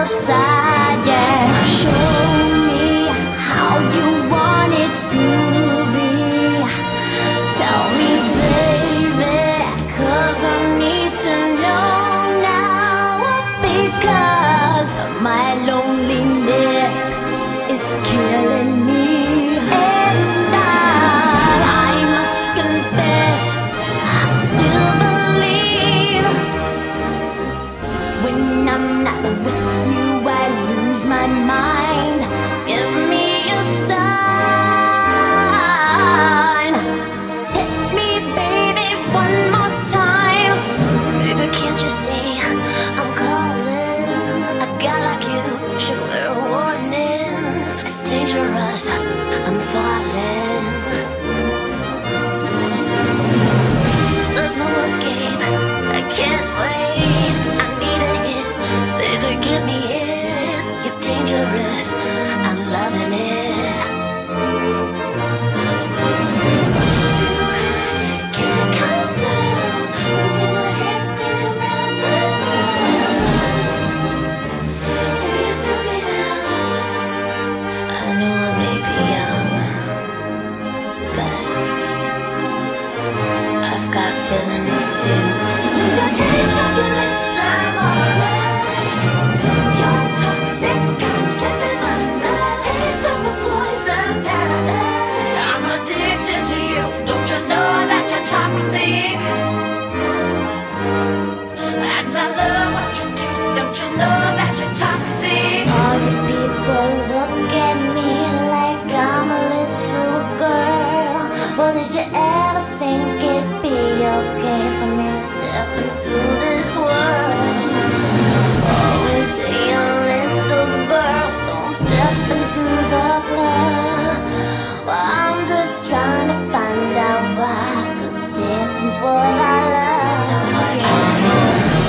side, yeah. Show me how you want it to be. Tell me, baby, 'cause I need to know now. Because my loneliness is killing me. And I must confess, I still believe when I'm not with you, I lose my mind. Give me a sign. Hit me, baby, one more time. Baby, can't you see I'm calling? A guy like you should wear a warning. It's dangerous, I'm falling. There's no escape, I can't wait. I need a hit, baby, give me it. You're dangerous, I'm loving it. Too high, can't come down. Losing my head, spinning round and round. Do you feel me now? I know I may be young, but I've got feelings too. The taste of your lips, I'm alright. You're toxic, I'm slipping under. The taste of a poison paradise. I'm addicted to you, don't you know that you're toxic? And I love what you do, don't you know that you're toxic? All the people look at me like I'm a little girl. Well, did you ever think it'd be okay for me to step into this world? Always say a little girl, don't step into the club. Well, I'm just trying to find out why, 'cause dancing's what I love. I'm a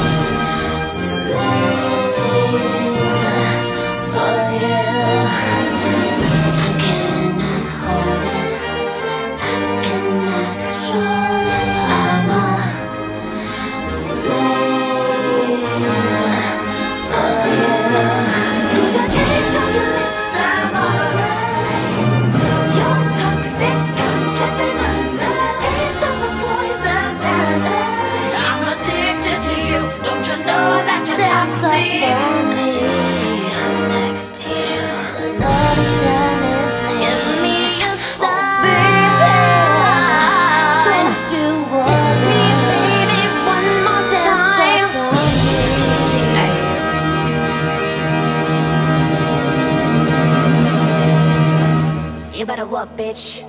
slave for you. I cannot hold it, I cannot control it. I'm a slave for you. With the taste of your lips, I'm alright. You're toxic, I'm slipping under. The taste of a poison paradise. I'm addicted to you, don't you know that you're toxic? Next to you, another time and give me a sign. Don't you want me, baby, one more time? You better what, bitch?